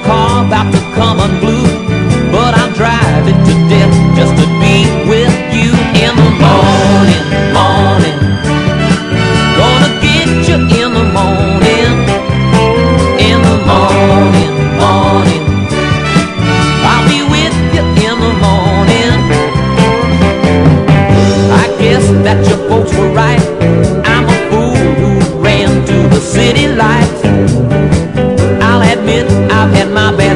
car about to come unglued, but I'll drive it to death just to be with you in the morning, morning. Gonna get you in the morning, in the morning, morning. I'll be with you in the morning. I guess that your folks were right. I'm a fool who ran to the city lights. I'll admit I've had my bad